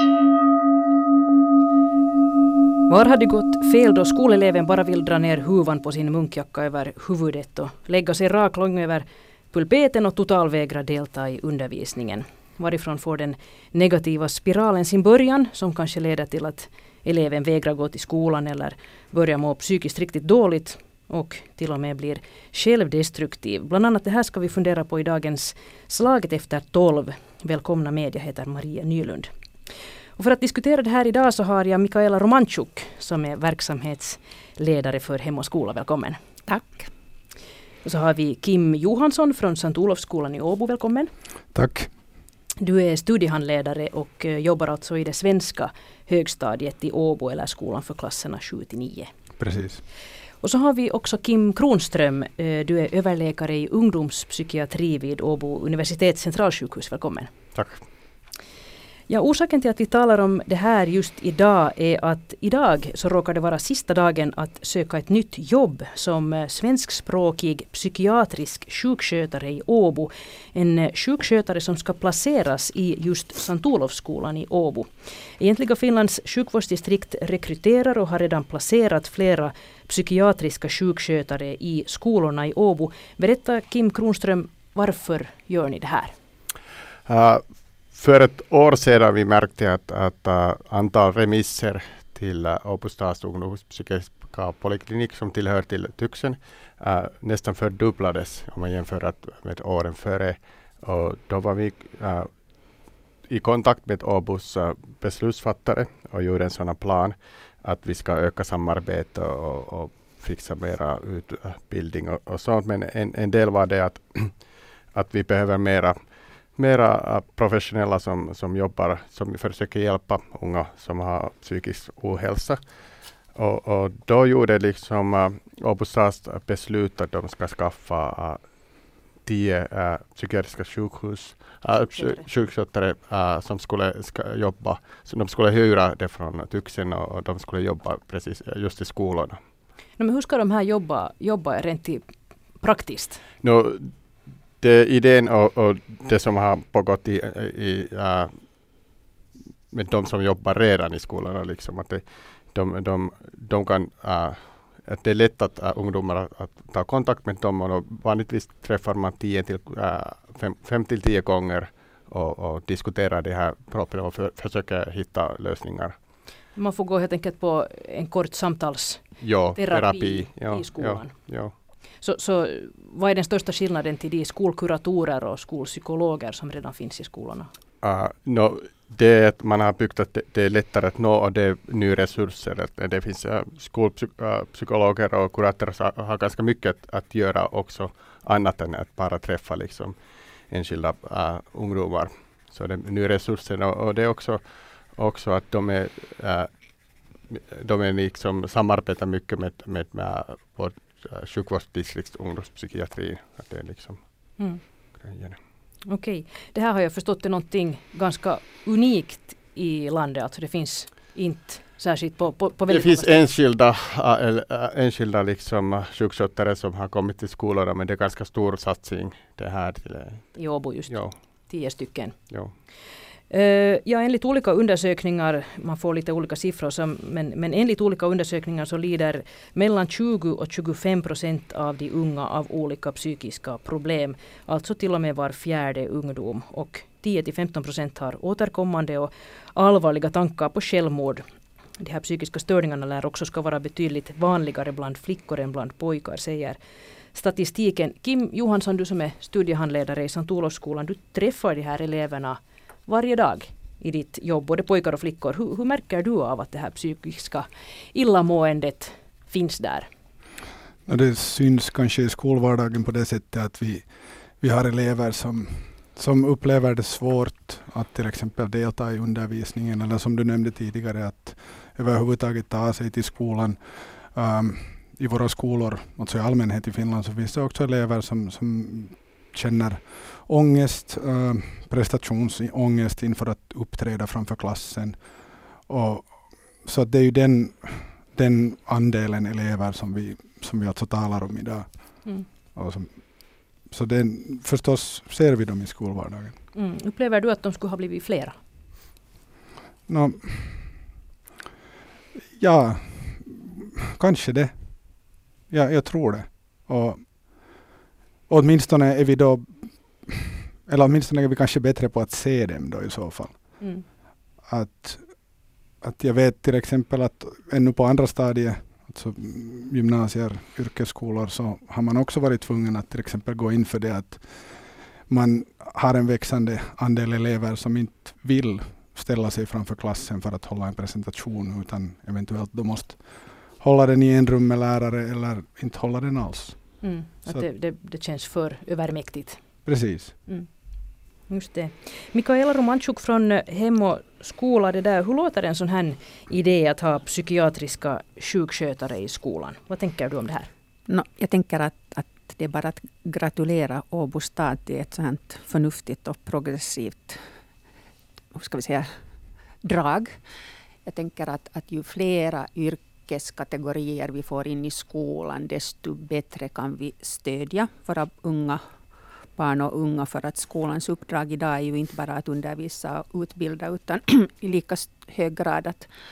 Var hade gått fel då skoleleven bara vill dra ner huvan på sin munkjacka över huvudet och lägga sig raklång över pulpeten och totalvägra delta i undervisningen? Varifrån får den negativa spiralen sin början, som kanske leder till att eleven vägrar gå till skolan eller börjar må psykiskt riktigt dåligt och till och med blir självdestruktiv? Bland annat det här ska vi fundera på i dagens Slaget efter 12. Välkomna med, jag heter Maria Nylund. Och för att diskutera det här idag så har jag Mikaela Romanchuk som är verksamhetsledare för Hem och skola. Välkommen. Tack. Och så har vi Kim Johansson från Sankt Olofsskolan i Åbo. Välkommen. Tack. Du är studiehandledare och jobbar alltså i det svenska högstadiet i Åbo eller skolan för klasserna 7-9. Precis. Och så har vi också Kim Kronström. Du är överläkare i ungdomspsykiatri vid Åbo universitets centralsjukhus. Välkommen. Tack. Ja, orsaken till att vi talar om det här just idag är att idag så råkar det vara sista dagen att söka ett nytt jobb som svenskspråkig psykiatrisk sjukskötare i Åbo. En sjukskötare som ska placeras i just Sankt Olofsskolan i Åbo. Egentligen Finlands sjukvårdsdistrikt rekryterar och har redan placerat flera psykiatriska sjukskötare i skolorna i Åbo. Berätta Kim Kronström, varför gör ni det här? För ett år sedan vi märkte att antal remisser till Åbo stads ungdomspsykiatriska poliklinik som tillhör till Tyxen nästan fördubblades om man jämför med åren före. Och då var vi i kontakt med Åbos beslutsfattare och gjorde en sån plan att vi ska öka samarbete och fixa mera utbildning och sånt. Men en del var det att vi behöver mera professionella som jobbar, som försöker hjälpa unga som har psykisk ohälsa. Och då gjorde liksom Åbo stads beslut att de ska skaffa 10 psykiatriska sjukskötare som skulle jobba. Så de skulle hyra det från Tyxen och de skulle jobba precis just i skolorna. Men hur ska de här jobba rent praktiskt? Det idén och det som har pågått med de som jobbar redan i skolorna, liksom, att de kan att det är lätt att ungdomar att ta kontakt med dem, och vanligtvis träffar man 5-10 gånger och diskuterar det här problemet och försöker hitta lösningar. Man får gå helt enkelt på en kort samtalsterapi i skolan. Ja. Så vad är den största skillnaden till de skolkuratorer och skolpsykologer som redan finns i skolorna? Det är att man har byggt att det är lättare att nå, och det är nya resurser. Det finns skolpsykologer och kuratorer som har ganska mycket att göra också, annat än att bara träffa liksom enskilda ungdomar. Så det är nya resurser, och det är också att de är liksom samarbetar mycket med vårt sjukvårdsdistrikts ungdomspsykiatri. Att det är liksom grejen. Okej. Det här har jag förstått är någonting ganska unikt i landet. Alltså det finns inte särskilt på väldigt. Det finns enskilda liksom sjukskötare som har kommit till skolorna, men det är ganska stor satsning det här till. I Åbo just. Ja. 10 stycken. Ja. Enligt olika undersökningar, man får lite olika siffror, men enligt olika undersökningar så lider mellan 20 och 25% av de unga av olika psykiska problem. Alltså till och med var fjärde ungdom, och 10-15% har återkommande och allvarliga tankar på självmord. De här psykiska störningarna lär också ska vara betydligt vanligare bland flickor än bland pojkar, säger statistiken. Kim Johansson, du som är studiehandledare i Sankt Olofsskolan, du träffar de här eleverna varje dag i ditt jobb, både pojkar och flickor. Hur märker du av att det här psykiska illamåendet finns där? Det syns kanske i skolvardagen på det sättet att vi har elever som upplever det svårt att till exempel delta i undervisningen, eller som du nämnde tidigare, att överhuvudtaget ta sig till skolan. I våra skolor, alltså i allmänhet i Finland, så finns det också elever som känner ångest, prestationsångest inför att uppträda framför klassen. Och så det är ju den andelen elever som vi alltså talar om idag. Och så förstås ser vi dem i skolvardagen. Upplever du att de skulle ha blivit flera? Ja, kanske det. Ja, jag tror det. Och åtminstone är vi då, eller åtminstone är vi kanske bättre på att se dem då i så fall. Mm. Att jag vet till exempel att ännu på andra stadier, alltså gymnasier, yrkesskolor, så har man också varit tvungen att till exempel gå in för det att man har en växande andel elever som inte vill ställa sig framför klassen för att hålla en presentation, utan eventuellt då måste hålla den i en rum med lärare eller inte hålla den alls. Att det känns för övermäktigt. Precis. Just det. Mikaela Romanchuk från Hem och skola, hur låter en sån här idé att ha psykiatriska sjukskötare i skolan? Vad tänker du om det här? Jag tänker att det är bara att gratulera Åbo stad till ett sådant förnuftigt och progressivt, ska vi säga, drag. Jag tänker att ju flera yrkeskategorier vi får in i skolan, desto bättre kan vi stödja våra unga barn och unga, för att skolans uppdrag idag är ju inte bara att undervisa och utbilda, utan i lika hög grad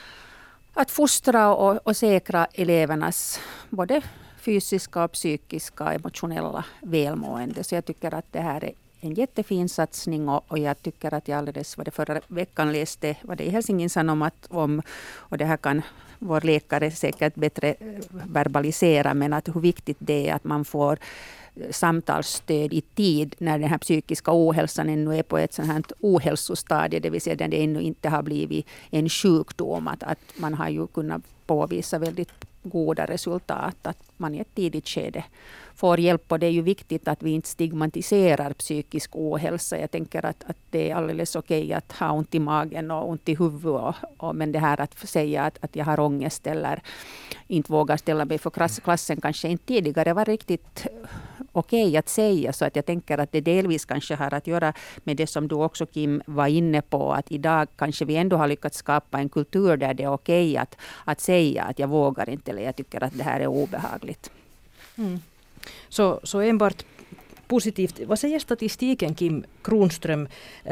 att fostra och säkra elevernas både fysiska och psykiska emotionella välmående. Så jag tycker att det här är en jättefin satsning, och jag tycker att jag alldeles förra veckan läste vad det i Helsingin Sanomat om, och det här kan vår läkare säkert bättre verbalisera, men att hur viktigt det är att man får samtalsstöd i tid när den här psykiska ohälsan ännu är på ett sånt här ohälsostadie, det vill säga där det ännu inte har blivit en sjukdom. Att man har ju kunnat påvisa väldigt goda resultat, att man i ett tidigt skede får hjälp, och det är ju viktigt att vi inte stigmatiserar psykisk ohälsa. Jag tänker att det är alldeles okej att ha ont i magen och ont i huvudet, men det här att säga att jag har ångest eller inte vågar ställa mig för klassen kanske inte tidigare var riktigt okej att säga. Så att jag tänker att det delvis kanske har att göra med det som du också, Kim, var inne på, att idag kanske vi ändå har lyckats skapa en kultur där det är okej att säga att jag vågar inte, eller jag tycker att det här är obehagligt. Så enbart positivt. Vad säger statistiken, Kim Kronström?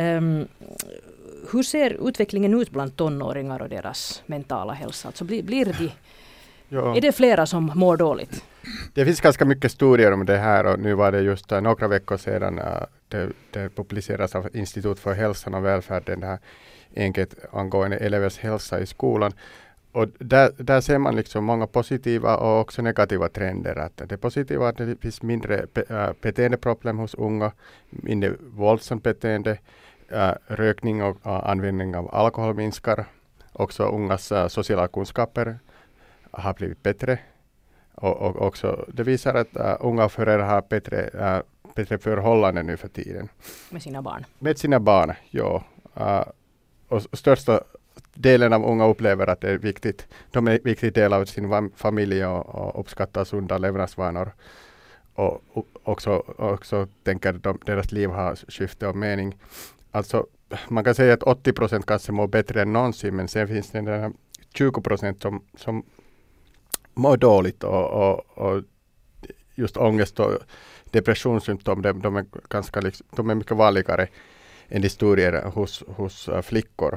Hur ser utvecklingen ut bland tonåringar och deras mentala hälsa? Alltså är det flera som mår dåligt? Det finns ganska mycket studier om det här, och nu var det just några veckor sedan det publiceras av Institut för hälsan och välfärden, det här enkät angående elevers hälsa i skolan. Och där ser man liksom många positiva och också negativa trender. Att det positiva är att det finns mindre beteendeproblem hos unga, mindre våldsamt beteende, rökning och användning av alkohol minskar. Också ungas sociala kunskaper har blivit bättre. Och också det visar att unga föräldrar har bättre förhållanden nu för tiden. Med sina barn? Med sina barn, ja. Och största delen av unga upplever att det är viktigt. De är en viktig del av sin familj och uppskattar sunda levnadsvanor. Och också tänker att deras liv har syfte och mening. Alltså, man kan säga att 80% kanske mår bättre än någonsin, men sen finns det den 20% som mår dåligt, och just ångest och depressionssymptom, de är mycket vanligare än studier hos flickor.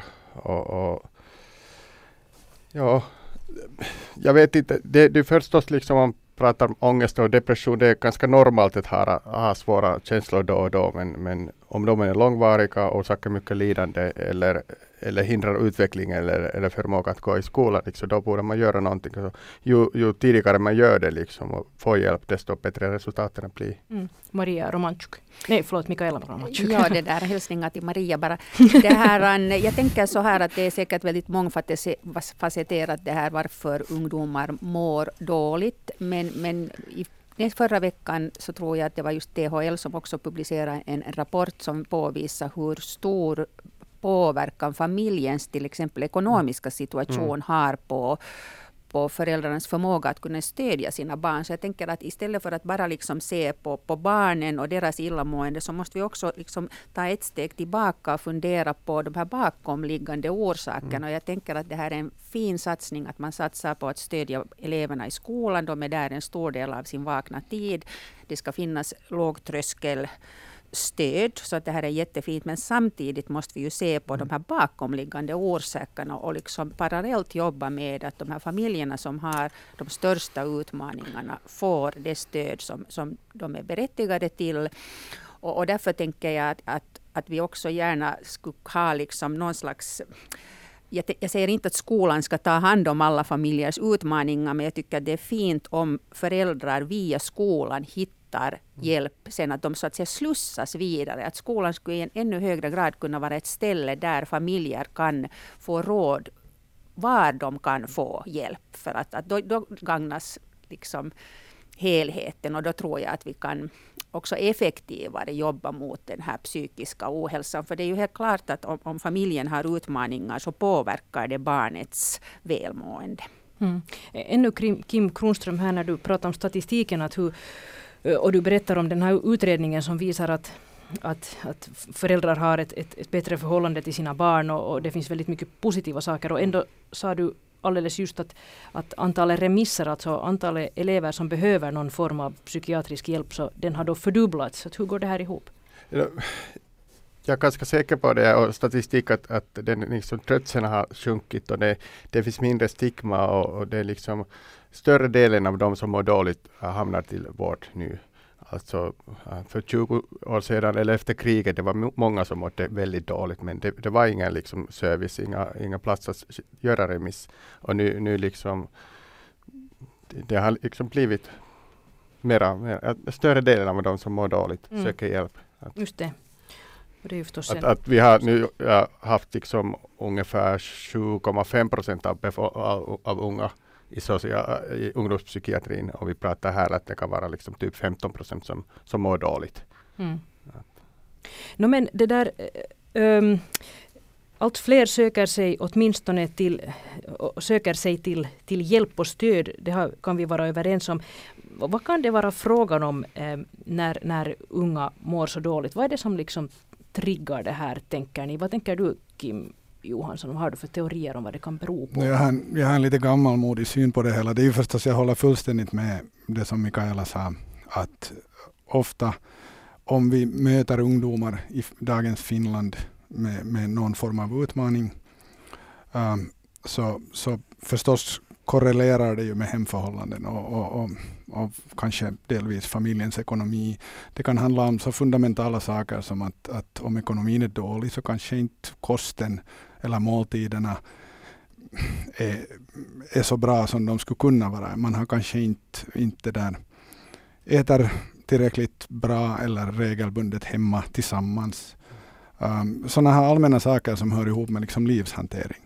Ja, jag vet inte, det är förstås liksom, om man pratar om ångest och depression, det är ganska normalt att ha svåra känslor då och då, men om de är långvariga och orsakar mycket lidande eller hindrar utveckling eller förmåga att gå i skolan, liksom, då borde man göra någonting. Så ju tidigare man gör det liksom, och får hjälp, desto bättre resultaten blir. Maria Romanchuk. Nej, förlåt, Mikaela Romanchuk. Ja, det där hälsningar till Maria bara. Det här, jag tänker så här att det är säkert väldigt mångfacetterat det här varför ungdomar mår dåligt, men i förra veckan så tror jag att det var just THL som också publicerade en rapport som påvisar hur stor påverkan familjens till exempel ekonomiska situation har på föräldrarnas förmåga att kunna stödja sina barn. Så jag tänker att istället för att bara liksom se på barnen och deras illamående, så måste vi också liksom ta ett steg tillbaka och fundera på de här bakomliggande orsakerna. Och jag tänker att det här är en fin satsning, att man satsar på att stödja eleverna i skolan. De är där en stor del av sin vakna tid. Det ska finnas lågtröskel stöd, så att det här är jättefint, men samtidigt måste vi ju se på de här bakomliggande orsakerna och liksom parallellt jobba med att de här familjerna som har de största utmaningarna får det stöd som de är berättigade till. Och därför tänker jag att vi också gärna skulle ha liksom någon slags... Jag säger inte att skolan ska ta hand om alla familjers utmaningar, men jag tycker att det är fint om föräldrar via skolan hittar hjälp sen, att de så att säga slussas vidare. Att skolan skulle i en ännu högre grad kunna vara ett ställe där familjer kan få råd var de kan få hjälp. För att då gagnas liksom helheten, och då tror jag att vi kan också effektivare jobba mot den här psykiska ohälsan. För det är ju helt klart att om familjen har utmaningar så påverkar det barnets välmående. Ännu Kim Kronström här när du pratar om statistiken och du berättar om den här utredningen som visar att föräldrar har ett bättre förhållande till sina barn och det finns väldigt mycket positiva saker, och ändå sa du alldeles just att antalet remisser, alltså antalet elever som behöver någon form av psykiatrisk hjälp, så den har då fördubblats. Så hur går det här ihop? Jag är ganska säker på det, och statistik att den liksom, trötseln har sjunkit och det finns mindre stigma och det är liksom större delen av de som mår dåligt hamnar till vård nu. Alltså för 20 år sedan eller efter kriget, det var många som mådde väldigt dåligt, men det var ingen liksom service, inga plats att göra remiss. Och nu liksom det har liksom blivit mera större delen av de som mår dåligt söker hjälp. Just det. Och det är ju förstås att vi har nu haft liksom ungefär 7,5% av unga i ungdomspsykiatrin, och vi pratar här att det kan vara liksom typ 15% som mår dåligt. Men det där allt fler söker sig åtminstone till hjälp och stöd, det kan vi vara överens om. Vad kan det vara frågan om när unga mår så dåligt? Vad är det som liksom triggar det här, tänker ni? Vad tänker du, Kim Johansson, vad har du för teorier om vad det kan bero på? Jag har en lite gammalmodig syn på det hela. Det är ju förstås, jag håller fullständigt med det som Mikaela sa, att ofta om vi möter ungdomar i dagens Finland med någon form av utmaning, så förstås korrelerar det ju med hemförhållanden och kanske delvis familjens ekonomi. Det kan handla om så fundamentala saker som att om ekonomin är dålig så kanske inte kosten eller måltiderna är så bra som de skulle kunna vara. Man har kanske inte där äter tillräckligt bra eller regelbundet hemma tillsammans. Sådana här allmänna saker som hör ihop med liksom livshantering.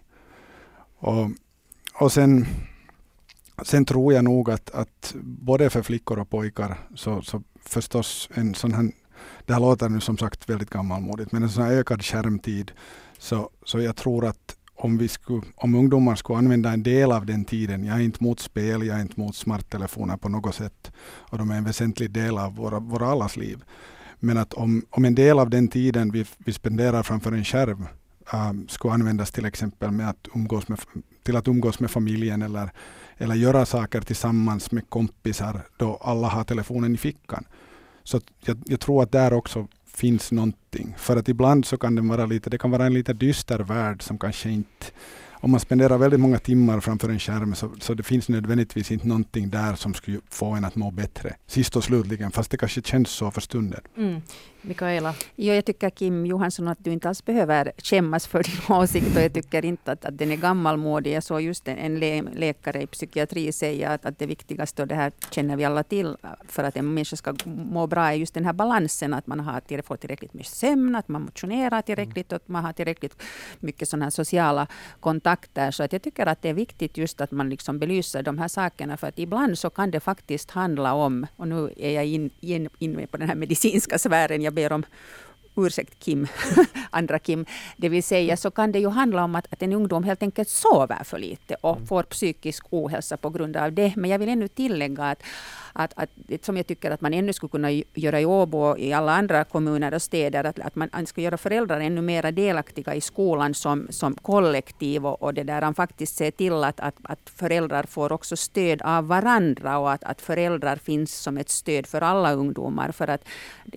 Och sen tror jag nog att både för flickor och pojkar så förstås en sån här, det här låter nu som sagt väldigt gammalmodigt, men en sån här ökad skärmtid, så jag tror att om ungdomar skulle använda en del av den tiden, jag är inte mot spel, jag är inte mot smarttelefoner på något sätt, och de är en väsentlig del av våra allas liv. Men att om en del av den tiden vi spenderar framför en skärm skulle användas till exempel med att umgås med familjen eller göra saker tillsammans med kompisar då alla har telefonen i fickan. Så jag tror att där också finns någonting. För att ibland så kan det kan vara en lite dyster värld som kanske inte, om man spenderar väldigt många timmar framför en skärm så det finns nödvändigtvis inte någonting där som skulle få en att må bättre. Sist och slutligen, fast det kanske känns så för stunden. Mikaela? Ja, jag tycker Kim Johansson att du inte alls behöver skämmas för din åsikt, och jag tycker inte att den är gammalmodig. Jag såg just en läkare i psykiatri säga att det viktigaste, och det här känner vi alla till, för att en människa ska må bra är just den här balansen, att man får tillräckligt med sömn, att man motionerar tillräckligt och att man har tillräckligt mycket sådana här sociala kontakter. Så att jag tycker att det är viktigt just att man liksom belyser de här sakerna, för att ibland så kan det faktiskt handla om, och nu är jag inne på den här medicinska sfären, jag ber om ursäkt Kim, andra Kim, det vill säga så kan det ju handla om att en ungdom helt enkelt sover för lite och får psykisk ohälsa på grund av det. Men jag vill ännu tillägga att som jag tycker att man ännu skulle kunna göra i Åbo och i alla andra kommuner och städer, att man ska göra föräldrar ännu mer delaktiga i skolan som kollektiv och det där han faktiskt ser till att föräldrar får också stöd av varandra och att föräldrar finns som ett stöd för alla ungdomar, för att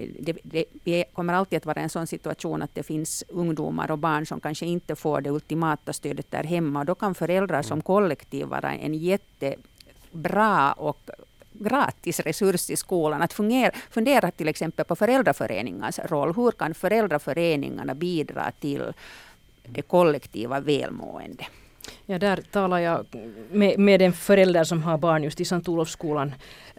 det kommer alltid att vara en sån situation att det finns ungdomar och barn som kanske inte får det ultimata stödet där hemma, och då kan föräldrar som kollektiv vara en jättebra och gratis resurs i skolan. Att fundera till exempel på föräldraföreningarnas roll. Hur kan föräldraföreningarna bidra till det kollektiva välmående? Ja, där talar jag med en förälder som har barn just i Sankt Olofsskolan.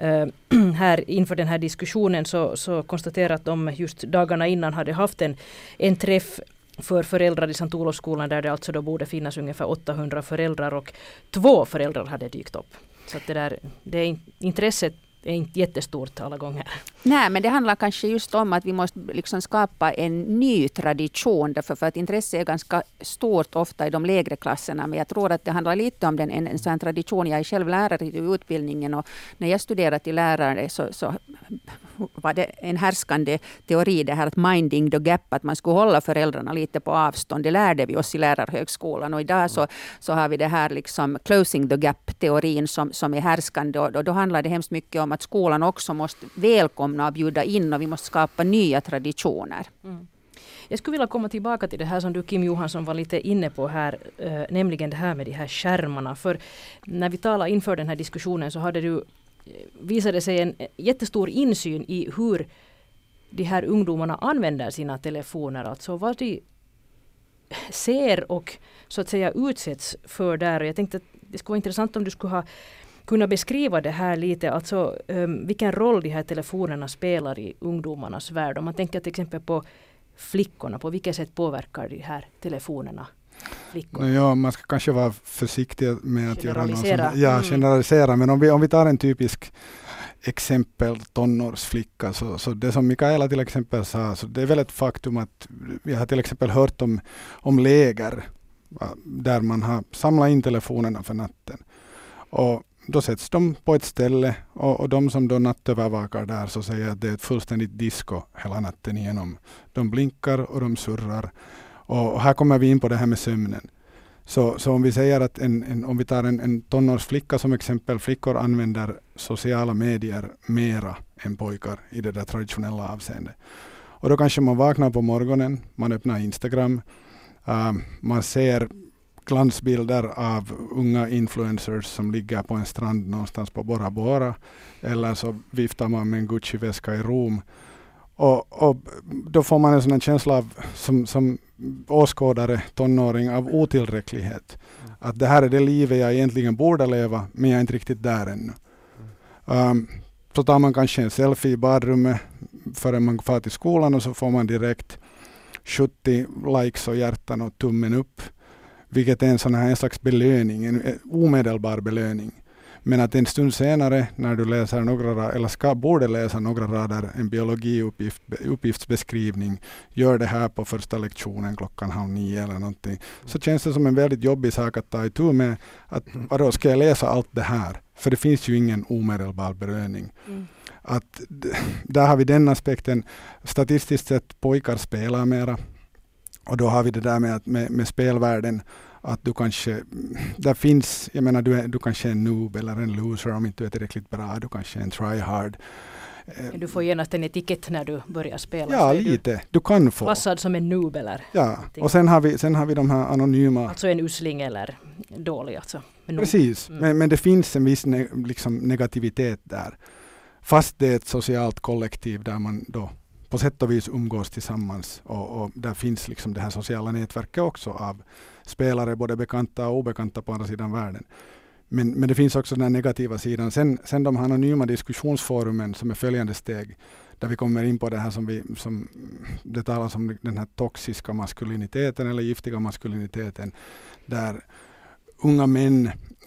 Här inför den här diskussionen så konstaterar att de just dagarna innan hade haft en träff för föräldrar i Sankt Olofsskolan där det alltså då borde finnas ungefär 800 föräldrar och 2 föräldrar hade dykt upp. Så att intresset är inte jättestort alla gånger. Nej, men det handlar kanske just om att vi måste liksom skapa en ny tradition, därför för att intresse är ganska stort ofta i de lägre klasserna, men jag tror att det handlar lite om en sån tradition. Jag är själv lärare i utbildningen, och när jag studerade till lärare så var det en härskande teori det här att minding the gap, att man skulle hålla föräldrarna lite på avstånd. Det lärde vi oss i lärarhögskolan, och idag så har vi det här liksom closing the gap-teorin som är härskande, och då handlar det hemskt mycket om att skolan också måste välkomna och bjuda in, och vi måste skapa nya traditioner. Mm. Jag skulle vilja komma tillbaka till det här som du, Kim Johansson, var lite inne på här, nämligen det här med de här skärmarna. För när vi talade inför den här diskussionen så visade sig en jättestor insyn i hur de här ungdomarna använder sina telefoner. Alltså vad de ser och så att säga utsätts för där. Och jag tänkte att det skulle vara intressant om du skulle kunna beskriva det här lite, alltså vilken roll de här telefonerna spelar i ungdomarnas värld. Om man tänker till exempel på flickorna, på vilket sätt påverkar de här telefonerna flickorna? Ja, man ska kanske vara försiktig med att göra något generalisera. Generalisera, men om vi tar en typisk exempel tonårsflicka, så det som Mikaela till exempel sa, så det är väl ett faktum att jag har till exempel hört om läger där man har samlat in telefonerna för natten. Och då sätts de på ett ställe, och de som då nattövervakar där så säger att det är ett fullständigt disco hela natten igenom. De blinkar och de surrar. Och här kommer vi in på det här med sömnen. Så om vi säger att om vi tar en tonårsflicka som exempel, flickor använder sociala medier mera än pojkar i det där traditionella avseendet. Och då kanske man vaknar på morgonen, man öppnar Instagram, man ser glansbilder av unga influencers som ligger på en strand någonstans på Bora Bora, eller så viftar man med en Gucci-väska i Rom, och då får man en sån känsla av som åskådare, tonåring, av otillräcklighet. Att det här är det livet jag egentligen borde leva, men jag är inte riktigt där ännu. Så tar man kanske en selfie i badrummet förrän man får till skolan, och så får man direkt 70 likes och hjärtan och tummen upp. Vilket är en slags belöning, en omedelbar belöning. Men att en stund senare, när du läser borde läsa några rader, en biologiuppgiftsbeskrivning, gör det här på första lektionen 8:30 eller någonting, så känns det som en väldigt jobbig sak att ta itu med. Att vadå, ska jag läsa allt det här? För det finns ju ingen omedelbar belöning. Att där har vi den aspekten. Statistiskt sett pojkar spelar mera. Och då har vi det där med spelvärlden, att du kanske, där finns, jag menar du kanske är en noob eller en loser om inte du är tillräckligt bra, du kanske är en tryhard. Du får genast en etikett när du börjar spela. Ja, lite. Du kan få. Klassad som en noob eller? Ja, och sen har vi de här anonyma. Alltså en usling eller dålig alltså. Precis, men det finns en viss negativitet där. Fast det är ett socialt kollektiv där man då på sätt och vis umgås tillsammans, och där finns liksom det här sociala nätverket också av spelare, både bekanta och obekanta på andra sidan världen. Men det finns också den negativa sidan. Sen de här anonyma diskussionsforumen som är följande steg, där vi kommer in på det här som det talas om, den här toxiska maskuliniteten eller giftiga maskuliniteten, där unga män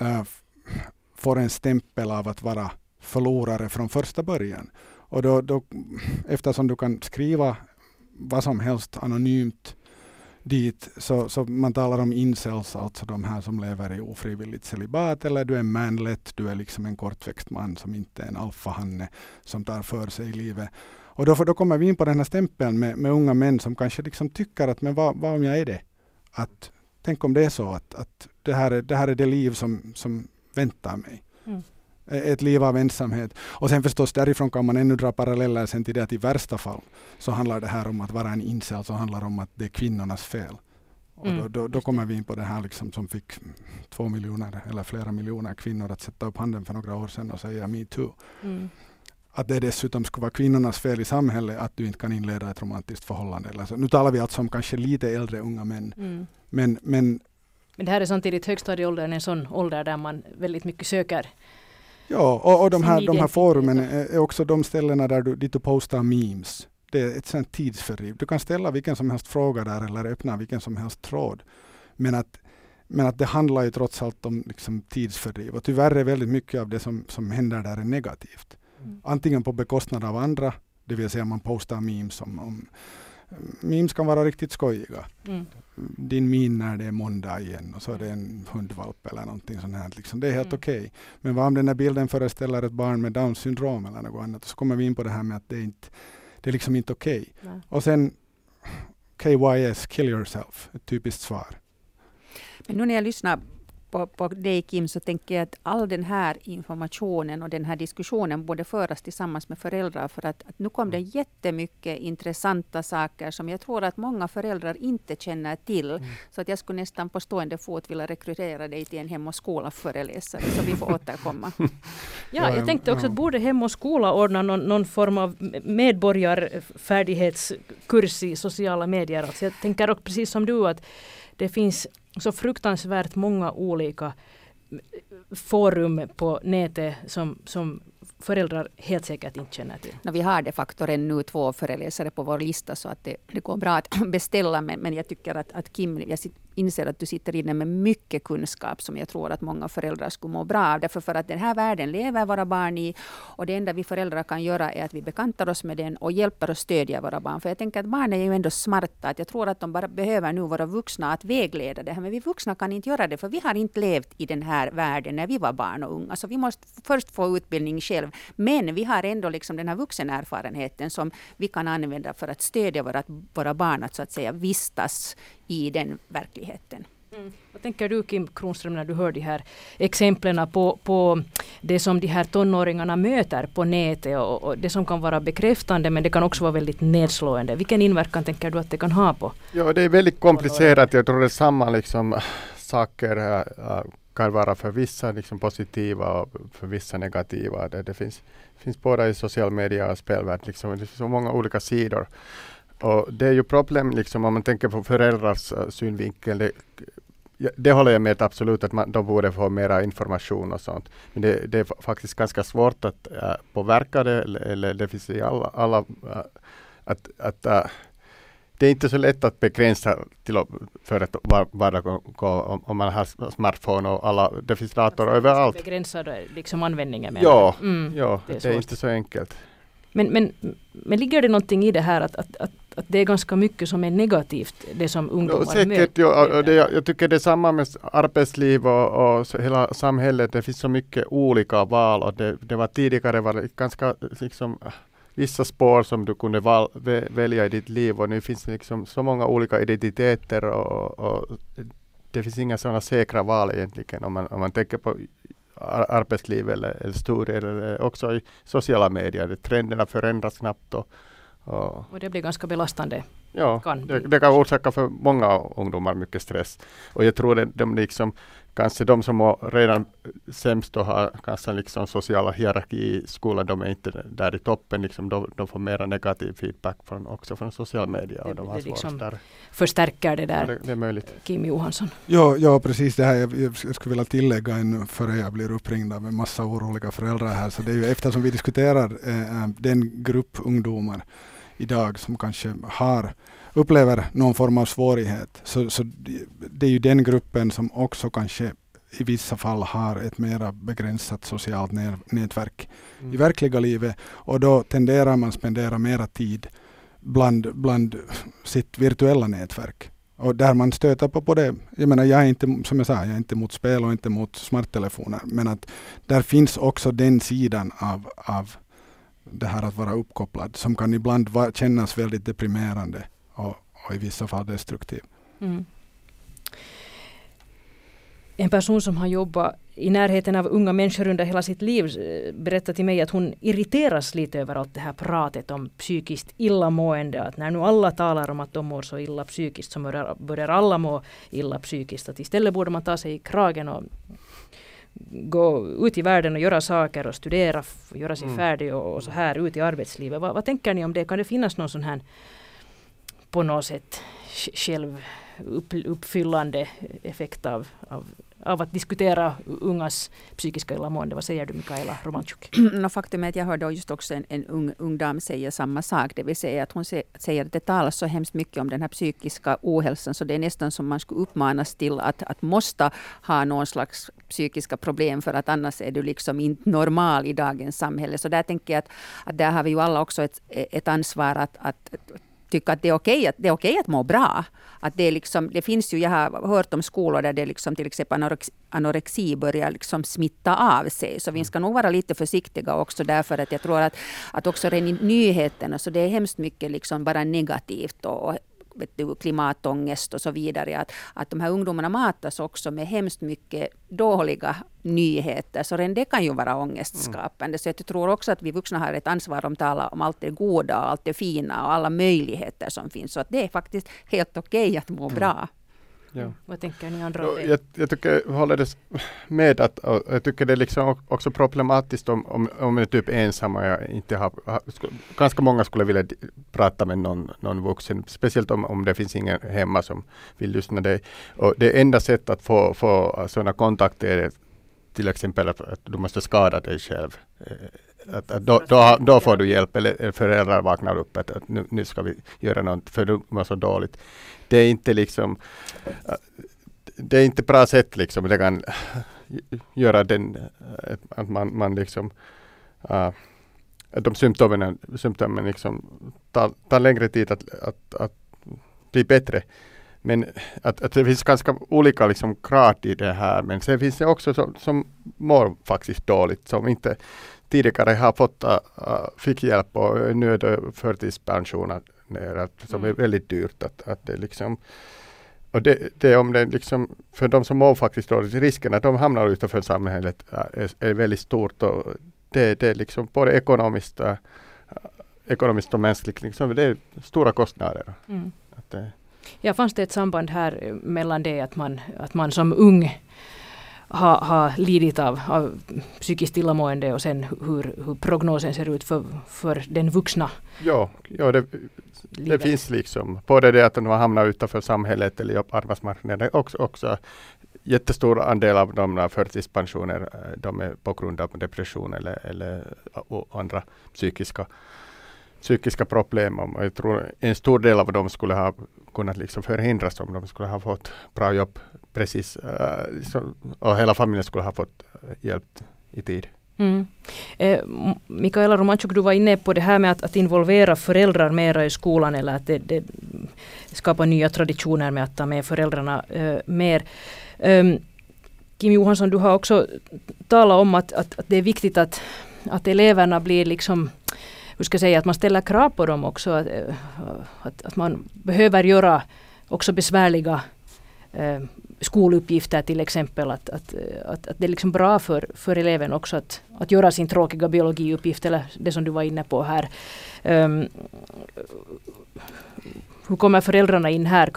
får en stämpel av att vara förlorare från första början. Och då eftersom du kan skriva vad som helst anonymt dit. Så man talar om incels, alltså de här som lever i ofrivilligt celibat, eller du är manlet, du är liksom en kortväxt man som inte är en alfahanne som tar för sig i livet. Och då kommer vi in på den här stämpeln med unga män som kanske liksom tycker att men vad om jag är det? Att, tänk om det är så att det här är det liv som väntar mig. Ett liv av ensamhet. Och sen förstås därifrån kan man ännu dra paralleller sen till det att i värsta fall så handlar det här om att vara en incel, så handlar det om att det är kvinnornas fel. Och då kommer vi in på det här liksom, som fick 2 miljoner eller flera miljoner kvinnor att sätta upp handen för några år sedan och säga me too. Att det dessutom skulle vara kvinnornas fel i samhället att du inte kan inleda ett romantiskt förhållande. Eller så. Nu talar vi alltså om kanske lite äldre unga män. Men det här är samtidigt högstadieåldern, en sån ålder där man väldigt mycket söker. Ja, och de här forumen är också de ställena där dit du postar memes. Det är ett sånt tidsfördriv. Du kan ställa vilken som helst fråga där eller öppna vilken som helst tråd. Men att det handlar ju trots allt om liksom tidsfördriv. Och tyvärr är väldigt mycket av det som händer där är negativt. Antingen på bekostnad av andra, det vill säga man postar memes om memes kan vara riktigt skojiga. Din min när det är måndag igen och så är det en hundvalp eller någonting sånt här. Liksom. Det är helt okej. Men vad om den här bilden föreställer ett barn med Downs syndrom eller något annat, så kommer vi in på det här med att det är liksom inte okej. Och sen KYS, kill yourself, ett typiskt svar. Men nu när jag lyssnar på dig Kim, så tänker jag att all den här informationen och den här diskussionen borde föras tillsammans med föräldrar, för att nu kom det jättemycket intressanta saker som jag tror att många föräldrar inte känner till. Så att jag skulle nästan på stående fot vilja rekrytera dig till en Hem och skola-föreläsare, så vi får återkomma. Ja, jag tänkte också att borde Hem och skola ordna någon form av medborgarfärdighetskurs i sociala medier. Alltså jag tänker också precis som du att det finns så fruktansvärt många olika forum på nätet som föräldrar helt säkert inte känner till. Vi har de facto nu 2 föreläsare på vår lista, så att det går bra att beställa. Men jag tycker att Kim, jag inser att du sitter inne med mycket kunskap som jag tror att många föräldrar skulle må bra av. Därför för att den här världen lever våra barn i, och det enda vi föräldrar kan göra är att vi bekantar oss med den och hjälper och stödjer våra barn. För jag tänker att barn är ju ändå smarta. Att jag tror att de bara behöver nu vara vuxna att vägleda det här. Men vi vuxna kan inte göra det, för vi har inte levt i den här världen när vi var barn och unga. Så vi måste först få utbildning själv. Men vi har ändå liksom den här vuxenerfarenheten som vi kan använda för att stödja våra barn att så att säga vistas i den verkligheten. Vad tänker du Kim Kronström när du hör de här exemplen på det som de här tonåringarna möter på nätet och det som kan vara bekräftande men det kan också vara väldigt nedslående. Vilken inverkan tänker du att det kan ha på? Ja, det är väldigt komplicerat. Jag tror det är samma liksom, saker kan vara för vissa liksom, positiva och för vissa negativa. Det finns både i social media och spelvärld. Liksom, det finns så många olika sidor. Och det är ju problem liksom, om man tänker på föräldrars synvinkel. Det håller jag med absolut att de borde få mera information och sånt. Men det är faktiskt ganska svårt att påverka det. Eller det finns i alla det är inte så lätt att begränsa för att om man har smartphone och alla, det finns datorer överallt. Begränsa liksom användningen. Ja, det är inte så enkelt. Men ligger det någonting i det här att det är ganska mycket som är negativt, det som ungdomar säkert, möter? Jag tycker det är samma med arbetsliv och hela samhället. Det finns så mycket olika val och det var tidigare ganska liksom, vissa spår som du kunde välja i ditt liv och nu finns det liksom så många olika identiteter och det finns inga sådana säkra val egentligen om man tänker på arbetsliv eller studier eller också i sociala medier. Trenderna förändras snabbt och det blir ganska belastande. Ja, det kan orsaka för många ungdomar mycket stress. Och jag tror att liksom, kanske de som är redan sämst och har kanske liksom sociala hierarki i skolan, de är inte där i toppen. Liksom, de får mera negativ feedback också från sociala medier. Och de har liksom förstärker det där. Ja, det är möjligt. Kim Johansson. Ja, precis det här. Jag skulle vilja tillägga ännu före jag blir uppringd av en massa oroliga föräldrar här. Så det är ju eftersom vi diskuterar den grupp ungdomar idag som kanske upplever någon form av svårighet. Så det är ju den gruppen som också kanske i vissa fall har ett mera begränsat socialt nätverk i verkliga livet. Och då tenderar man att spendera mera tid bland sitt virtuella nätverk. Och där man stöter på det. Jag menar, jag är inte, som jag sa, jag är inte mot spel och inte mot smarttelefoner. Men att där finns också den sidan av det här att vara uppkopplad som kan ibland kännas väldigt deprimerande och i vissa fall destruktiv. Mm. En person som har jobbat i närheten av unga människor under hela sitt liv berättar till mig att hon irriteras lite över allt det här pratet om psykiskt illamående. Att när nu alla talar om att de mår så illa psykiskt så börjar alla må illa psykiskt. Att istället borde man ta sig i kragen och gå ut i världen och göra saker och studera och göra sig färdig och så här ut i arbetslivet. Vad tänker ni om det? Kan det finnas någon sån här på något sätt självuppfyllande effekt av att diskutera ungas psykiska illamående? Vad säger du, Mikaela Romanchuk? Faktum är att jag hörde just också en ung dam säga samma sak. Det vill säga att hon säger att det talas så hemskt mycket om den här psykiska ohälsan så det är nästan som man skulle uppmanas till att måste ha någon slags psykiska problem för att annars är du liksom inte normal i dagens samhälle. Så där tänker jag att där har vi ju alla också ett ansvar att tycka att det är okej att må bra. Att det finns ju, jag har hört om skolor där det liksom till exempel anorexi börjar liksom smitta av sig. Så vi ska nog vara lite försiktiga också därför att jag tror att också i nyheterna så det är hemskt mycket liksom bara negativt och klimatångest och så vidare. Att de här ungdomarna matas också med hemskt mycket dåliga nyheter. Så det kan ju vara ångestskapande. Så jag tror också att vi vuxna har ett ansvar att tala om allt det goda och allt det fina och alla möjligheter som finns. Så att det är faktiskt helt okej att må bra. Ja. Vad tänker ni andra om det? Jag tycker jag håller det med att jag tycker det är liksom också problematiskt om man är typ ensam och jag inte har ganska många skulle vilja prata med någon vuxen, speciellt om det finns ingen hemma som vill lyssna det. Och det enda sättet att få sådana kontakter är till exempel att du måste skada dig själv. Då får du hjälp eller föräldrar vaknar upp att nu ska vi göra något för du mår så dåligt. Det är inte liksom det är inte bra sätt liksom det kan göra att man liksom de symptomen liksom tar längre tid att bli bättre. Men att det finns ganska olika liksom grad i det här, men sen finns det också som mår faktiskt dåligt som inte tidigare har fick hjälp och nu är det förtidspensioner som är väldigt dyrt att det liksom och det om det liksom för de som mår faktiskt dåligt, risken att de hamnar utanför samhället är väldigt stort och det är liksom både ekonomiskt och mänskligt liksom, det är stora kostnader. Ja, fanns det ett samband här mellan det att man som ung har lidit av psykiskt illamående och sen hur prognosen ser ut för den vuxna? Ja, det finns liksom både det att de har hamnat utanför samhället eller på arbetsmarknaden också jättestor andel av de förtidspensioner de är på grund av depression eller andra psykiska problem. Och jag tror en stor del av dem skulle ha kunnat liksom förhindras om de skulle ha fått bra jobb precis och hela familjen skulle ha fått hjälp i tid. Mikaela Romanchuk, du var inne på det här med att involvera föräldrar mera i skolan eller att det skapar nya traditioner med att ta med föräldrarna mer. Kim Johansson, du har också talat om att det är viktigt att eleverna blir liksom, hur ska jag säga, att man ställer krav på dem också. Att man behöver göra också besvärliga skoluppgifter till exempel. Att det är liksom bra för eleven också att göra sin tråkiga biologiuppgift eller det som du var inne på här. Hur kommer föräldrarna in här?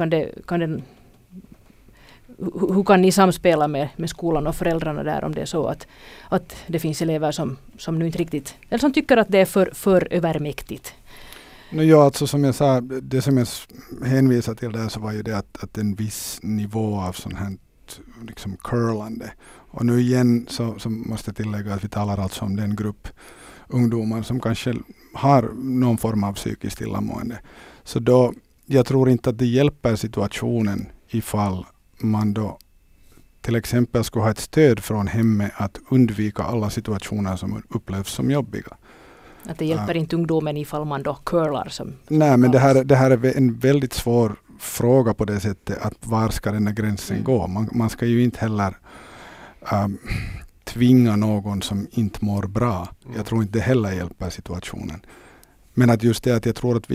Hur kan ni samspela med skolan och föräldrarna där om det är så att det finns elever som nu inte riktigt, eller som tycker att det är för övermäktigt? Ja, alltså som jag sa, det som jag hänvisade till där så var ju det att en viss nivå av sån här liksom curlande. Och nu igen så måste jag tillägga att vi talar alltså om den grupp ungdomar som kanske har någon form av psykiskt illamående. Så då, jag tror inte att det hjälper situationen ifall man då till exempel skulle ha ett stöd från hemmet att undvika alla situationer som upplevs som jobbiga. Att det hjälper inte ungdomen ifall man då curlar som... Nej, men det här är en väldigt svår fråga på det sättet att var ska den här gränsen gå. Man ska ju inte heller tvinga någon som inte mår bra. Jag tror inte det heller hjälper situationen. Men att just det att jag tror att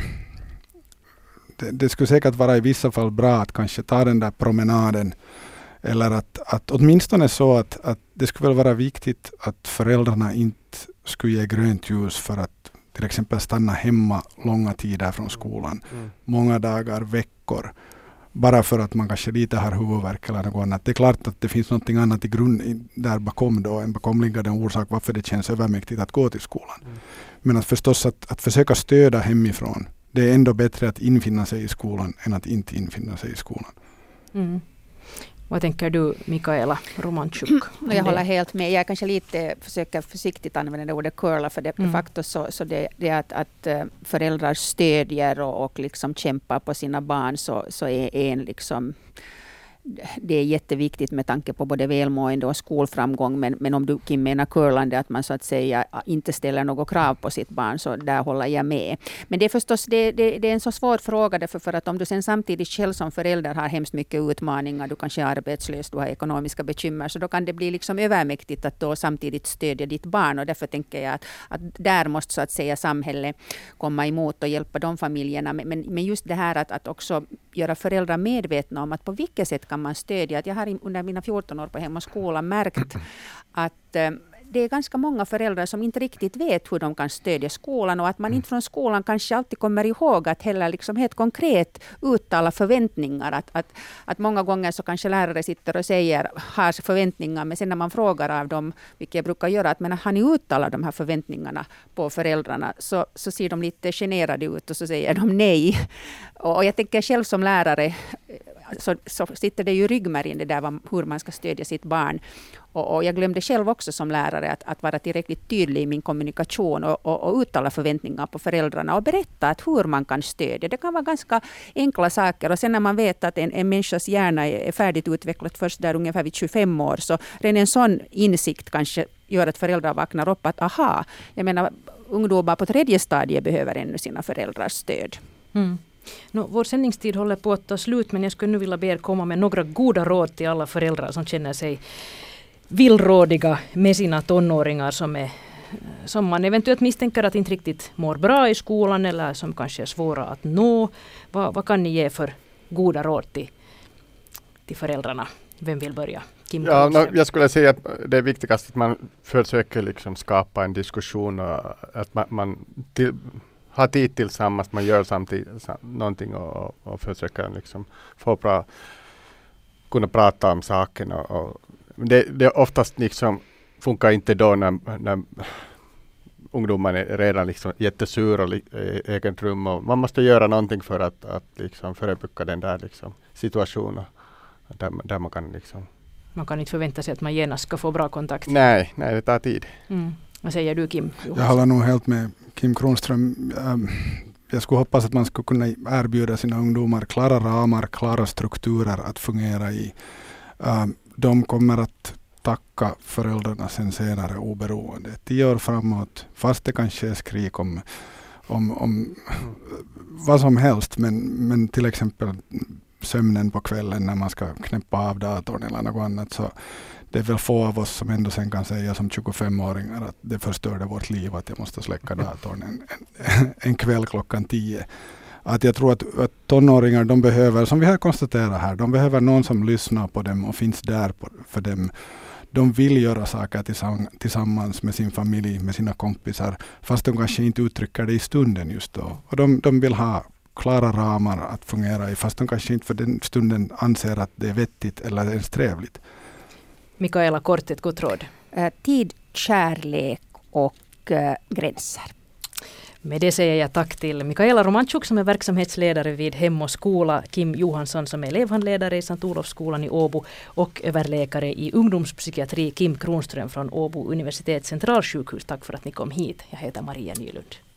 det skulle säkert vara i vissa fall bra att kanske ta den där promenaden. Eller att åtminstone så att det skulle väl vara viktigt att föräldrarna inte skulle ge grönt ljus för att till exempel stanna hemma långa tider från skolan. Många dagar, veckor. Bara för att man kanske lite har huvudvärk eller något annat. Det är klart att det finns något annat i grund där bakom då. En bakomliggande orsak varför det känns övermäktigt att gå till skolan. Men att förstås att försöka stödja hemifrån. Det är ändå bättre att infinna sig i skolan än att inte infinna sig i skolan. Mm. Vad tänker du, Mikaela Romanchuk? Jag håller helt med. Jag kanske försöker försiktigt använda det ordet curla, för det de facto så det är att föräldrar stödjer och liksom kämpar på sina barn, så är en liksom... Det är jätteviktigt med tanke på både välmående och skolframgång, men om du, Kim, menar curlande, att man så att säga inte ställer något krav på sitt barn, så där håller jag med. Men det är förstås det är en så svår fråga, därför för att om du sen samtidigt själv som förälder har hemskt mycket utmaningar, du kanske är arbetslös, du har ekonomiska bekymmer, så då kan det bli liksom övermäktigt att då samtidigt stödja ditt barn, och därför tänker jag att där måste så att säga samhället komma emot och hjälpa de familjerna. Men just det här att också göra föräldrar medvetna om att på vilket sätt kan man stödja. Att jag har under mina 14 år på Hem och skola märkt att det är ganska många föräldrar som inte riktigt vet hur de kan stödja skolan, och att man inte från skolan kanske alltid kommer ihåg att heller liksom helt konkret uttala förväntningar. Att många gånger så kanske lärare sitter och har förväntningar, men sen när man frågar av dem, vilket jag brukar göra, att men har ni uttalat de här förväntningarna på föräldrarna, så ser de lite generade ut och så säger de nej. Och jag tänker själv som lärare så sitter det ju ryggmärgen det där hur man ska stödja sitt barn. Och jag glömde själv också som lärare att vara tillräckligt tydlig i min kommunikation och uttala förväntningar på föräldrarna och berätta att hur man kan stödja. Det kan vara ganska enkla saker, och sen när man vet att en människas hjärna är färdigt utvecklat först där ungefär vid 25 år, så redan en sån insikt kanske gör att föräldrar vaknar upp att aha, jag menar ungdomar på 3:e stadiet behöver ännu sina föräldrars stöd. Vår sändningstid håller på att ta slut, men jag skulle nu vilja be er komma med några goda råd till alla föräldrar som känner sig villrådiga med sina tonåringar som man eventuellt misstänker att inte riktigt mår bra i skolan eller som kanske är svåra att nå. Vad kan ni ge för goda råd till föräldrarna? Vem vill börja? Kim? Jag skulle säga att det är viktigast att man försöker liksom skapa en diskussion och att man ha tid tillsammans, man gör samtidigt någonting och försöker liksom kunna prata om saken. Det oftast liksom funkar inte då när ungdomarna är redan liksom jättesura i eget rum, och man måste göra någonting för att liksom förebygga den där liksom situationen där man kan liksom... Man kan inte förvänta sig att man genast ska få bra kontakt. Nej, det tar tid. Vad säger du, Kim? Jag håller nog helt med Kim Kronström. Jag skulle hoppas att man skulle kunna erbjuda sina ungdomar klara ramar, klara strukturer att fungera i. De kommer att tacka föräldrarna sen senare oberoende. 10 år framåt, fast det kanske är skrik om vad som helst, men till exempel sömnen på kvällen när man ska knäppa av datorn eller något annat, så det är väl få av oss som ändå sen kan säga som 25-åringar att det förstörde vårt liv att jag måste släcka datorn en kväll klockan 10. Att jag tror att tonåringar, de behöver, som vi har konstaterat här, de behöver någon som lyssnar på dem och finns där för dem. De vill göra saker tillsammans med sin familj, med sina kompisar, fast de kanske inte uttrycker det i stunden just då. Och de vill ha klara ramar att fungera i, fast de kanske inte för den stunden anser att det är vettigt eller ens trevligt. Mikaela, kort ett gott råd. Tid, kärlek och gränser. Med det säger jag tack till Mikaela Romanchuk som är verksamhetsledare vid Hem och skola, Kim Johansson som är elevhandledare i Sankt Olofsskolan i Åbo och överläkare i ungdomspsykiatri Kim Kronström från Åbo universitets centralsjukhus. Tack för att ni kom hit. Jag heter Maria Nylund.